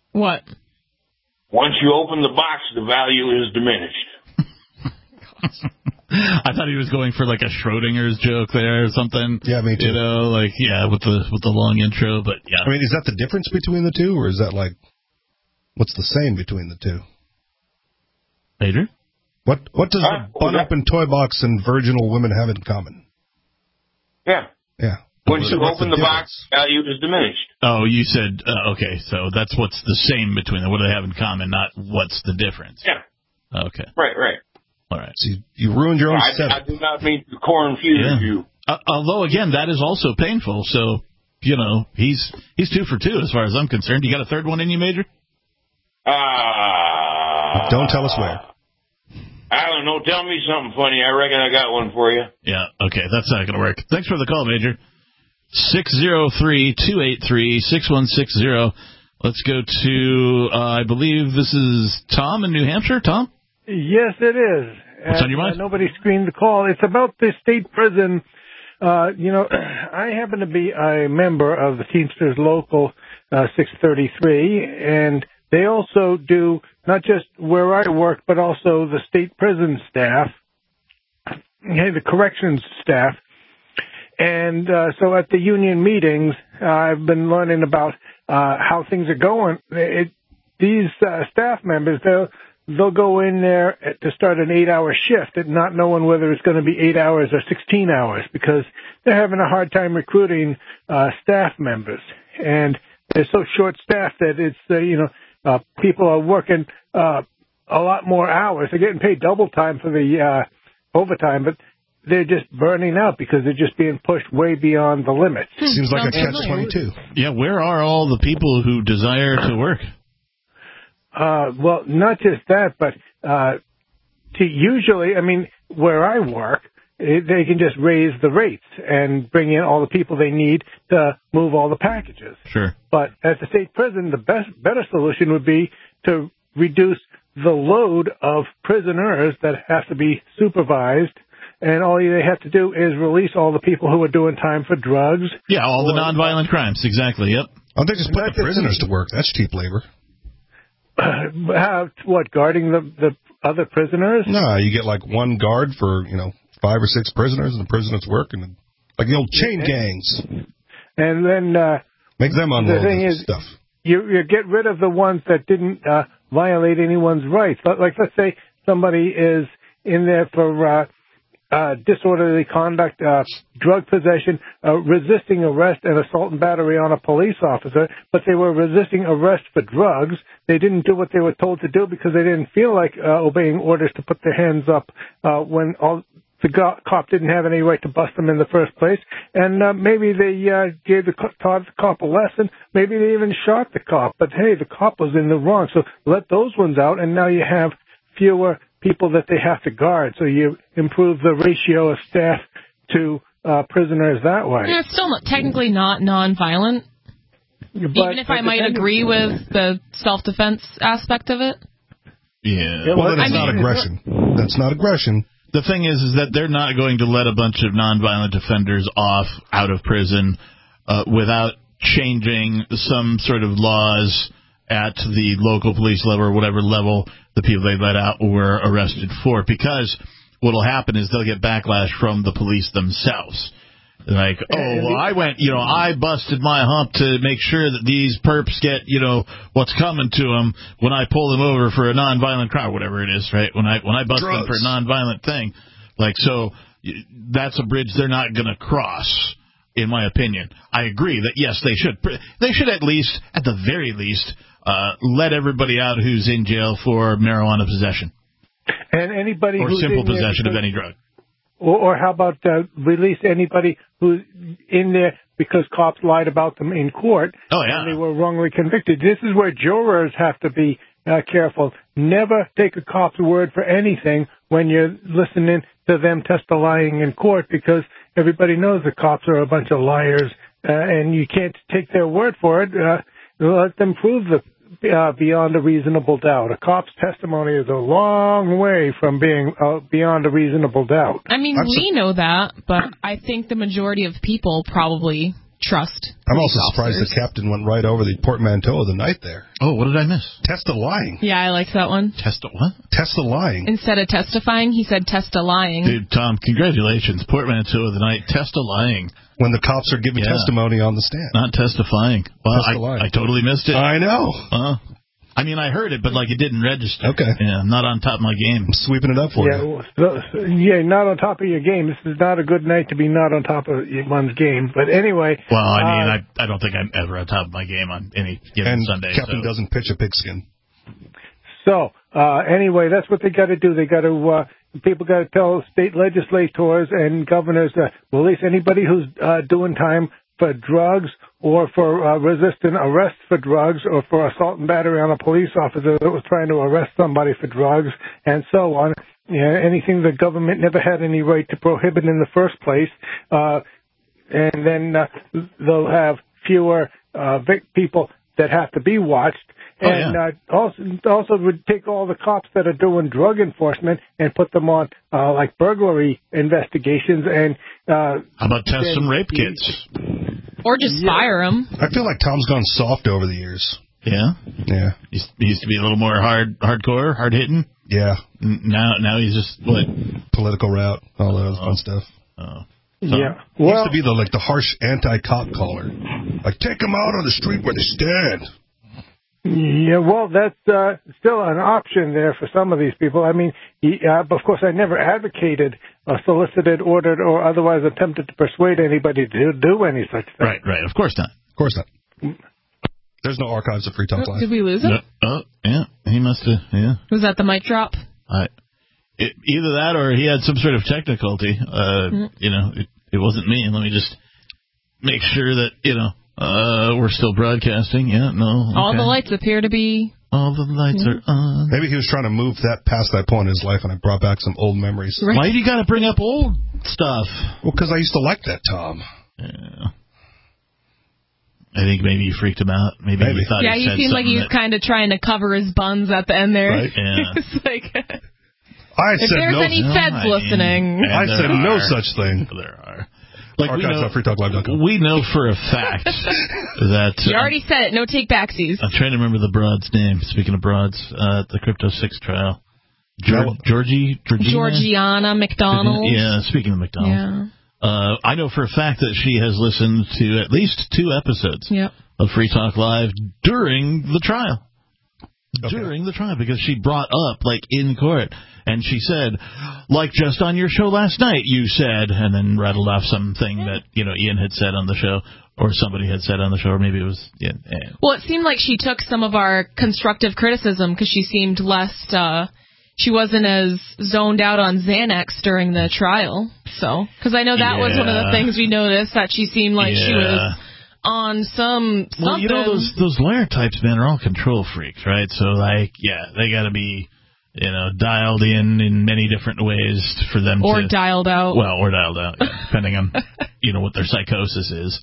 What? Once you open the box, the value is diminished. I thought he was going for like a Schrodinger's joke there or something. Yeah, me too. You know, like, yeah, with the with the long intro, but yeah. I mean, is that the difference between the two, or is that like, what's the same between the two? Major? What what does Uh, the bun up and toy box and virginal women have in common? Yeah. Yeah. Once you What's open the the box, value is diminished. Oh, you said, uh, okay, so that's what's the same between them. What do they have in common, not what's the difference? Yeah. Okay. Right, right. All right. So you, you ruined your own I, setup. I do not mean to confuse Yeah. you. Uh, although, again, that is also painful, so, you know, he's he's two for two as far as I'm concerned. You got a third one in you, Major? Uh, Don't tell us where. I don't know. Tell me something funny. I reckon I got one for you. Yeah, okay, that's not going to work. Thanks for the call, Major. six zero three, two eight three, six one six zero. Let's go to, uh, I believe this is Tom in New Hampshire. Tom? Yes, it is. What's and, on your mind? Uh, nobody screened the call. It's about the state prison. Uh, you know, I happen to be a member of the Teamsters Local uh, six thirty-three, and they also do not just where I work, but also the state prison staff, okay, the corrections staff. And uh, so at the union meetings, uh, I've been learning about uh, how things are going. It, these uh, staff members, they'll, they'll go in there to start an eight-hour shift and not knowing whether it's going to be eight hours or sixteen hours because they're having a hard time recruiting uh, staff members. And they're so short-staffed that it's, uh, you know, uh, people are working uh, a lot more hours. They're getting paid double time for the uh, overtime, but they're just burning out because they're just being pushed way beyond the limits. Seems like a catch twenty-two. Yeah, where are all the people who desire to work? Uh, well, not just that, but uh, to usually, I mean, where I work, it, they can just raise the rates and bring in all the people they need to move all the packages. Sure. But at the state prison, the best, better solution would be to reduce the load of prisoners that have to be supervised. And all they have to do is release all the people who are doing time for drugs. Yeah, all the nonviolent crimes. Exactly, yep. Why don't they just put the prisoners to work? That's cheap labor. Uh, what, guarding the, the other prisoners? No, you get like one guard for, you know, five or six prisoners, and the prisoners work, and like the old chain gangs. And then uh, make them unload the thing the is, stuff. You, you get rid of the ones that didn't uh, violate anyone's rights. Like, like, let's say somebody is in there for uh, uh, disorderly conduct, uh, drug possession, uh, resisting arrest, and assault and battery on a police officer, but they were resisting arrest for drugs. They didn't do what they were told to do because they didn't feel like uh, obeying orders to put their hands up uh, when all the go- cop didn't have any right to bust them in the first place. And uh, maybe they uh, gave the co- taught the cop a lesson. Maybe they even shot the cop. But, hey, the cop was in the wrong. So let those ones out, and now you have fewer people that they have to guard. So you improve the ratio of staff to uh, prisoners that way. Yeah, it's still not, technically not nonviolent. But, Even if I might agree with the self-defense aspect of it. Yeah. Well, then it's I not mean, aggression. That's not aggression. The thing is, is that they're not going to let a bunch of nonviolent offenders off out of prison uh, without changing some sort of laws at the local police level or whatever level the people they let out were arrested for. Because what will happen is they'll get backlash from the police themselves. Like, oh, well, I went, you know, I busted my hump to make sure that these perps get, you know, what's coming to them when I pull them over for a nonviolent crime, whatever it is, right? When I when I bust Drugs. them for a nonviolent thing. Like, so that's a bridge they're not going to cross, in my opinion. I agree that, yes, they should. They should at least, at the very least, uh, let everybody out who's in jail for marijuana possession. And anybody or who's simple in there possession of because- any drug. Or, or how about uh, release anybody who's in there because cops lied about them in court oh, yeah. and they were wrongly convicted? This is where jurors have to be uh, careful. Never take a cop's word for anything when you're listening to them testifying in court because everybody knows the cops are a bunch of liars uh, and you can't take their word for it. Uh, let them prove the Uh, beyond a reasonable doubt. A cop's testimony is a long way from being uh, beyond a reasonable doubt. I mean, I'm we so- know that, but I think the majority of people probably trust. I'm also police surprised officers. the captain went right over the portmanteau of the night there. Oh, what did I miss? Test of lying. Yeah, I like that one. Test of what? Test of lying. Instead of testifying, he said test of lying. Dude, Tom, congratulations. Portmanteau of the night. Test of lying. When the cops are giving Yeah. testimony on the stand. Not testifying. Well, Test of lying. I, I totally missed it. I know. Uh, I mean, I heard it, but like it didn't register. Okay. Yeah, I'm not on top of my game. I'm sweeping it up for yeah, you. well, so, yeah, not on top of your game. This is not a good night to be not on top of one's game. But anyway. Well, I mean, uh, I I don't think I'm ever on top of my game on any given And Sunday. captain so. doesn't pitch a pigskin. So, uh, anyway, that's what they got to do. They got to, uh, people got to tell state legislators and governors that release anybody who's uh, doing time for drugs or for uh, resisting arrest for drugs or for assault and battery on a police officer that was trying to arrest somebody for drugs and so on. Yeah, anything the government never had any right to prohibit in the first place. Uh, and then uh, they'll have fewer uh, vic- people that have to be watched. Oh, And yeah. uh, also, also would take all the cops that are doing drug enforcement and put them on uh, like burglary investigations and. Uh, How about test then- some rape kits? Or just Yeah. fire them. I feel like Tom's gone soft over the years. Yeah. Yeah. He used, he used to be a little more hard, hardcore, hard hitting. Yeah. Now, now he's just what? Political route, all that other fun stuff. Oh. Yeah. He Well, used to be the like the harsh anti-cop caller. Like, take them out on the street where they stand. yeah, well, that's uh, still an option there for some of these people. I mean, he, uh, of course, I never advocated, uh, solicited, ordered, or otherwise attempted to persuade anybody to do any such thing. Right, right. Of course not. Of course not. There's no archives of Free Talk Live. Did we lose him? No, oh, yeah. He must have, yeah. Was that the mic drop? I, it, either that or he had some sort of techniculty. Uh, Mm. You know, it, it wasn't me. Let me just make sure that, you know, uh, we're still broadcasting. Yeah, no. All okay. the lights appear to be... All the lights are on. Maybe he was trying to move that past that point in his life, and I brought back some old memories. Right. Why do you got to bring up old stuff? Well, because I used to like that, Tom. Yeah. I think maybe you freaked him out. Maybe, Maybe. he thought Yeah, he he said seemed like he was something kind of trying to cover his buns at the end there. Right. Yeah. It's like... I If said there's no. any No, feds I mean, listening... and I there said no are. such thing. There are. Like we Archives know, on free talk live dot com. we know for a fact that... You uh, already said it. No take backsies. I'm trying to remember the broad's name. Speaking of broads, uh, the Crypto six trial. Geor- No. Georgie, Georgina? Georgiana McDonald. Yeah, speaking of McDonald's. Yeah. Uh, I know for a fact that she has listened to at least two episodes Yep. of Free Talk Live during the trial. Okay. During the trial, because she brought up, like, in court, and she said, like just on your show last night, you said, and then rattled off something that, you know, Ian had said on the show, or somebody had said on the show, or maybe it was, yeah. yeah. Well, it seemed like she took some of our constructive criticism because she seemed less, uh, she wasn't as zoned out on Xanax during the trial. So, because I know that was one of the Yeah. things we noticed, that she seemed like she Yeah. was on some something. Well, you know, those those lawyer types, man, are all control freaks, right? So, like, yeah, they got to be, you know, dialed in in many different ways for them or to... dialed out. Well, or dialed out, yeah, depending on, you know, what their psychosis is.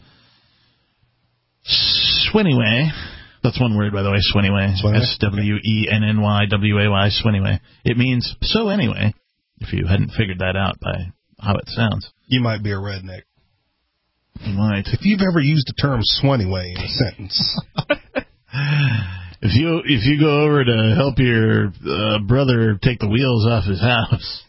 Swinyway. That's one word, by the way, Swinyway. Swinyway? S W E N N Y W A Y, Swinyway. It means so anyway, if you hadn't figured that out by how it sounds. You might be a redneck. You might. If you've ever used the term Swannyway in a sentence. If you if you go over to help your uh, brother take the wheels off his house.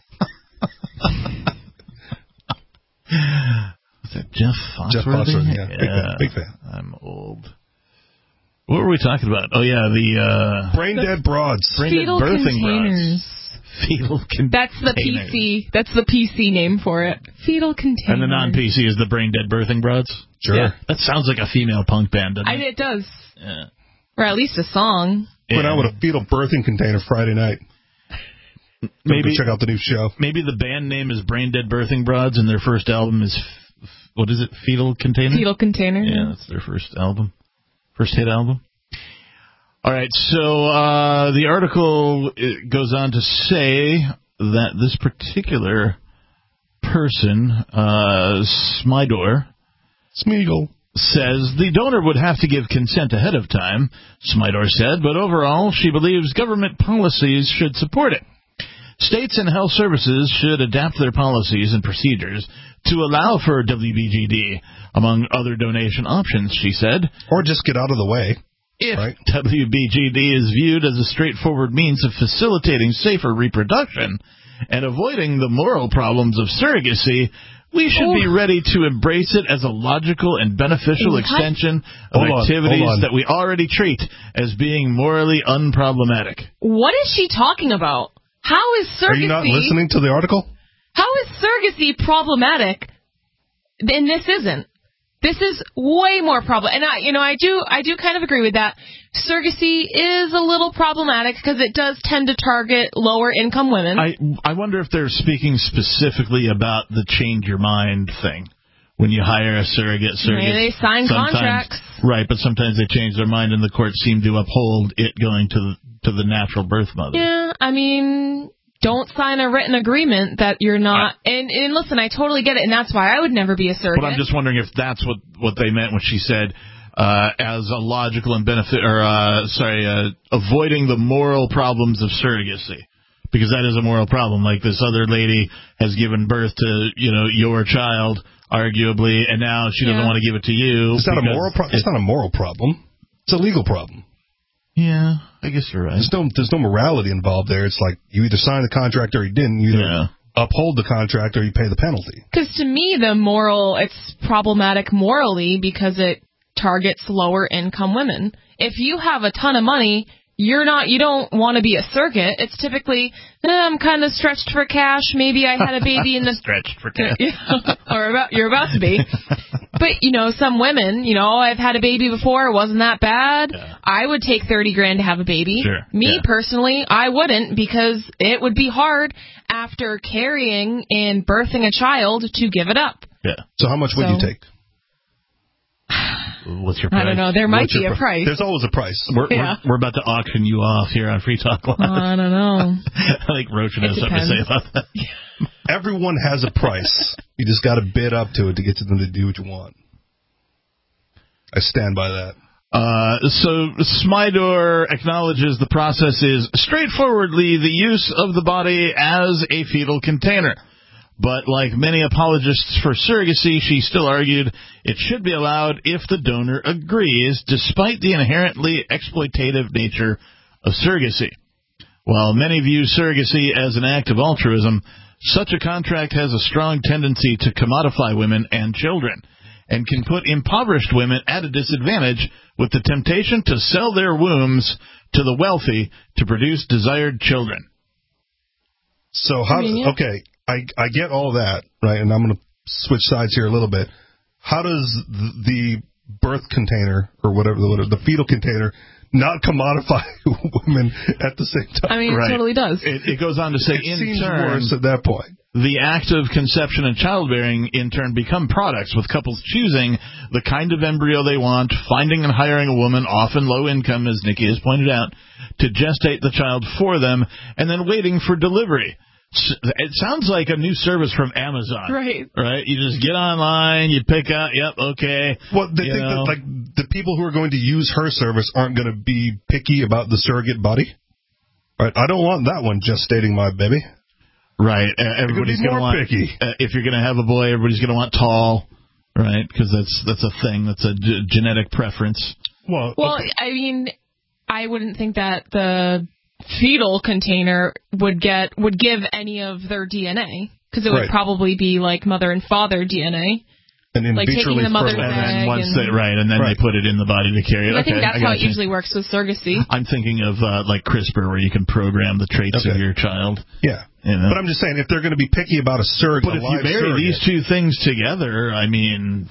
Was that Jeff Foxworthy? Jeff Foxworthy, yeah. Big fan, big fan. I'm old. What were we talking about? Oh, yeah, the... Uh, Brain dead broads. Brain dead Fetal birthing containers. broads. Fetal containers. That's the P C. That's the P C name for it. Fetal containers. And the non-P C is the brain dead birthing broads? Sure. Yeah, that sounds like a female punk band, doesn't I, it? it does. Yeah. Or at least a song. Went out with a fetal birthing container Friday night. Maybe check out the new show. Maybe the band name is Brain Dead Birthing Broads, and their first album is f- what is it? Fetal Container. Fetal Container. Yeah, that's their first album, first hit album. All right, so uh, the article goes on to say that this particular person, uh, Smidor, Smeagol, says the donor would have to give consent ahead of time, Smidor said, but overall she believes government policies should support it. States and health services should adapt their policies and procedures to allow for W B G D, among other donation options, she said. Or just get out of the way. If right? W B G D is viewed as a straightforward means of facilitating safer reproduction and avoiding the moral problems of surrogacy, we should be ready to embrace it as a logical and beneficial What? extension of Hold on, activities hold on. that we already treat as being morally unproblematic. What is she talking about? How is surrogacy... Are you not listening to the article? How is surrogacy problematic? And this isn't. This is way more problem. And I, you know, I do, I do kind of agree with that. Surrogacy is a little problematic because it does tend to target lower income women. I I wonder if they're speaking specifically about the change your mind thing. When you hire a surrogate, surrogate Maybe they sign contracts. Right, but sometimes they change their mind and the courts seem to uphold it going to the, to the natural birth mother. Yeah, I mean, don't sign a written agreement that you're not. I, and, and listen, I totally get it, and that's why I would never be a surrogate. But I'm just wondering if that's what, what they meant when she said, uh, as a logical and benefit, or uh, sorry, uh, avoiding the moral problems of surrogacy, because that is a moral problem. Like this other lady has given birth to, you know, your child, arguably, and now she doesn't Yeah. want to give it to you. It's not a moral. Pro- it's not a moral problem. It's a legal problem. Yeah, I guess you're right. There's no there's no morality involved there. It's like you either sign the contract or you didn't. You either Yeah. uphold the contract or you pay the penalty. Because to me, the moral, it's problematic morally because it targets lower income women. If you have a ton of money, you're not, you don't want to be a surrogate. It's typically, eh, I'm kind of stretched for cash. Maybe I had a baby in the stretched for cash, or about you're about to be. But you know, some women, you know, I've had a baby before. It wasn't that bad. Yeah. I would take thirty grand to have a baby. Sure. Me Yeah. personally, I wouldn't because it would be hard after carrying and birthing a child to give it up. Yeah. So how much would So- you take? What's your price? I don't know. There might What's be your a pri- price. There's always a price. We're, Yeah. we're, we're about to auction you off here on Free Talk Live. I don't know. I think Roach has It something to say depends. about that. Everyone has a price. You just got to bid up to it to get to them to do what you want. I stand by that. Uh, so Smidor acknowledges the process is straightforwardly the use of the body as a fetal container. But like many apologists for surrogacy, she still argued it should be allowed if the donor agrees, despite the inherently exploitative nature of surrogacy. While many view surrogacy as an act of altruism, such a contract has a strong tendency to commodify women and children, and can put impoverished women at a disadvantage with the temptation to sell their wombs to the wealthy to produce desired children. So how? I mean, yeah. Okay, I I get all that, right? And I'm going to switch sides here a little bit. How does the birth container or whatever, whatever the fetal container not commodify women at the same time? I mean, it Right. totally does. It, it goes on to say, It in seems turn, worse at that point. the act of conception and childbearing in turn become products, with couples choosing the kind of embryo they want, finding and hiring a woman, often low income, as Nikki has pointed out, to gestate the child for them, and then waiting for delivery. S- It sounds like a new service from Amazon. Right. Right? You just get online, you pick out, yep, okay. Well, they you think know. that like the people who are going to use her service aren't going to be picky about the surrogate body. Right? I don't want that one gestating my baby. Right. Uh, everybody's be going to more want, picky. uh, if you're going to have a boy, everybody's going to want tall, right? Because that's, that's a thing. That's a g- genetic preference. Well, Well, okay. I mean, I wouldn't think that the fetal container would get would give any of their D N A because it would Right. probably be like mother and father D N A. and in like taking vitrally the mother's fertilized- And then egg once and- they, right, and then Right. they put it in the body to carry it. I think Okay, that's I how it gotcha. usually works with surrogacy. I'm thinking of uh, like CRISPR, where you can program the traits of Okay. your child. Yeah. You know? But I'm just saying, if they're going to be picky about a surrogate, But a if you live marry surrogate, these two things together, I mean,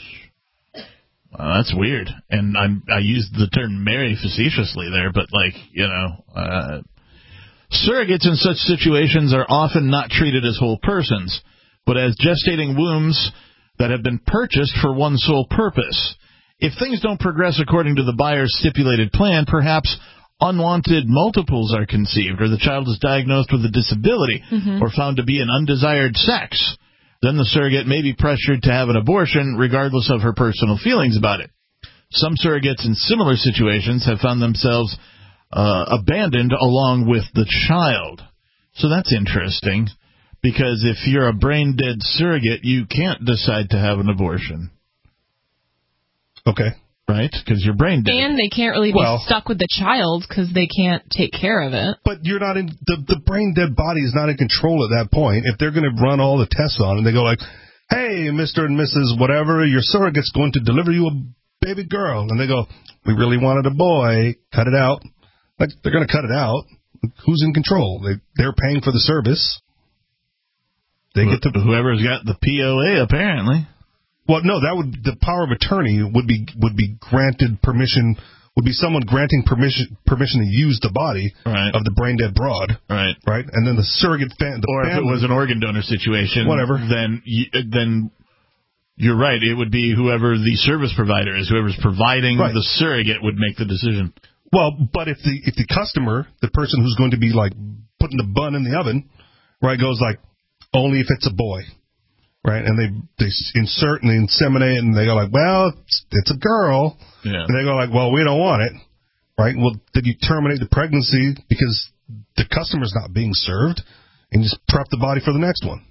uh, that's weird. And I'm I used the term marry facetiously there, but like you know, uh, surrogates in such situations are often not treated as whole persons, but as gestating wombs that have been purchased for one sole purpose. If things don't progress according to the buyer's stipulated plan, perhaps unwanted multiples are conceived, or the child is diagnosed with a disability Mhm. or found to be an undesired sex. Then the surrogate may be pressured to have an abortion regardless of her personal feelings about it. Some surrogates in similar situations have found themselves uh, abandoned along with the child. So that's interesting. Because if you're a brain-dead surrogate, you can't decide to have an abortion. Okay. Right? Because you're brain-dead. And they can't really be Well- stuck with the child because they can't take care of it. But you're not in the the brain dead body is not in control at that point. If they're going to run all the tests on it, they go like, "Hey, Mister and Missus Whatever, your surrogate's going to deliver you a baby girl," and they go, "We really wanted a boy. Cut it out." Like they're going to cut it out. Who's in control? They they're paying for the service. They get to whoever's got the P O A apparently. Well, no, that would the power of attorney would be would be granted permission. Would be someone granting permission permission to use the body right. of the brain dead broad, right? Right, and then the surrogate fan, the or family, if it was an organ donor situation, whatever. Then you, then you're right. It would be whoever the service provider is, whoever's providing right. the surrogate would make the decision. Well, but if the if the customer, the person who's going to be like putting the bun in the oven, right, goes like only if it's a boy, right, and they they insert and they inseminate and they go like, well, it's, it's a girl. Yeah. And they go like, well, we don't want it, right? Well, then you terminate the pregnancy because the customer's not being served, and you just prep the body for the next one.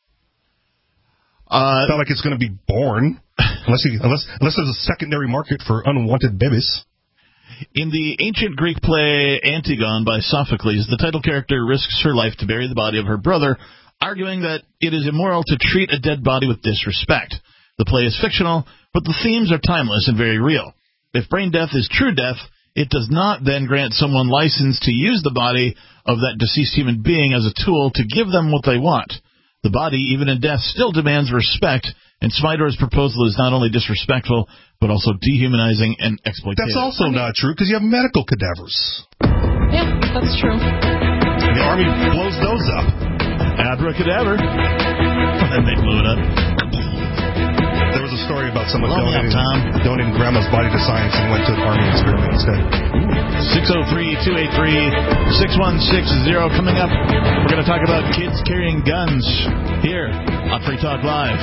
Uh, it's not like it's going to be born unless you, unless unless there's a secondary market for unwanted babies. In the ancient Greek play Antigone by Sophocles, the title character risks her life to bury the body of her brother, arguing that it is immoral to treat a dead body with disrespect. The play is fictional, but the themes are timeless and very real. If brain death is true death, it does not then grant someone license to use the body of that deceased human being as a tool to give them what they want. The body, even in death, still demands respect, and Smidor's proposal is not only disrespectful, but also dehumanizing and exploitative. That's also I mean, not true, because you have medical cadavers. Yeah, that's true. And the Army blows those up. Abracadabra. And they blew it up. There was a story about someone Blow donating, up, donating grandma's body to science and went to an Army experiment instead. six oh three, two eight three, six one six zero. Coming up, we're going to talk about kids carrying guns here on Free Talk Live.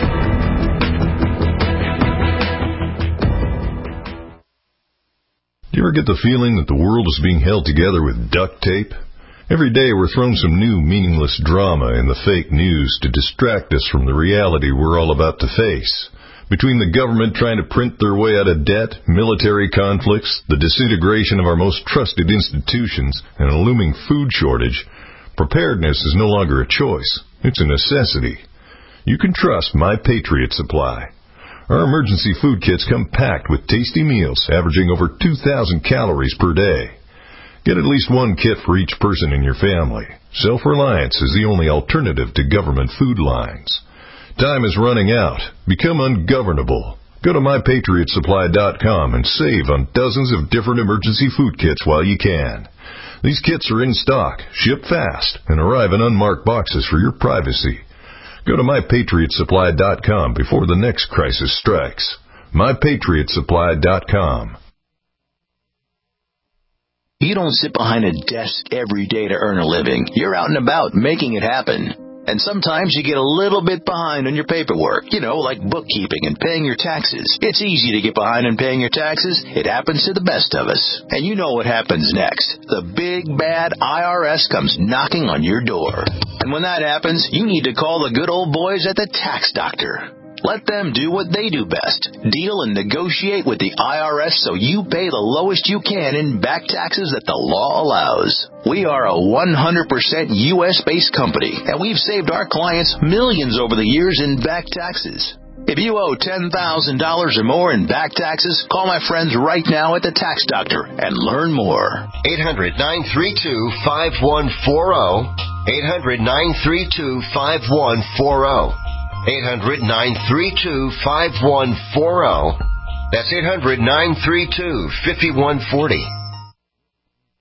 Do you ever get the feeling that the world is being held together with duct tape? Every day we're thrown some new meaningless drama in the fake news to distract us from the reality we're all about to face. Between the government trying to print their way out of debt, military conflicts, the disintegration of our most trusted institutions, and a looming food shortage, preparedness is no longer a choice. It's a necessity. You can trust My Patriot Supply. Our emergency food kits come packed with tasty meals averaging over two thousand calories per day. Get at least one kit for each person in your family. Self-reliance is the only alternative to government food lines. Time is running out. Become ungovernable. Go to my patriot supply dot com and save on dozens of different emergency food kits while you can. These kits are in stock, ship fast, and arrive in unmarked boxes for your privacy. Go to my patriot supply dot com before the next crisis strikes. my patriot supply dot com. You don't sit behind a desk every day to earn a living. You're out and about making it happen. And sometimes you get a little bit behind on your paperwork, you know, like bookkeeping and paying your taxes. It's easy to get behind on paying your taxes. It happens to the best of us. And you know what happens next. The big, bad I R S comes knocking on your door. And when that happens, you need to call the good old boys at the Tax Doctor. Let them do what they do best. Deal and negotiate with the I R S so you pay the lowest you can in back taxes that the law allows. We are a one hundred percent U S-based company, and we've saved our clients millions over the years in back taxes. If you owe ten thousand dollars or more in back taxes, call my friends right now at the Tax Doctor and learn more. eight hundred, nine three two, five one four zero. eight hundred, nine three two, five one four zero. eight hundred, nine three two, five one four zero. That's eight hundred, nine three two, five one four zero.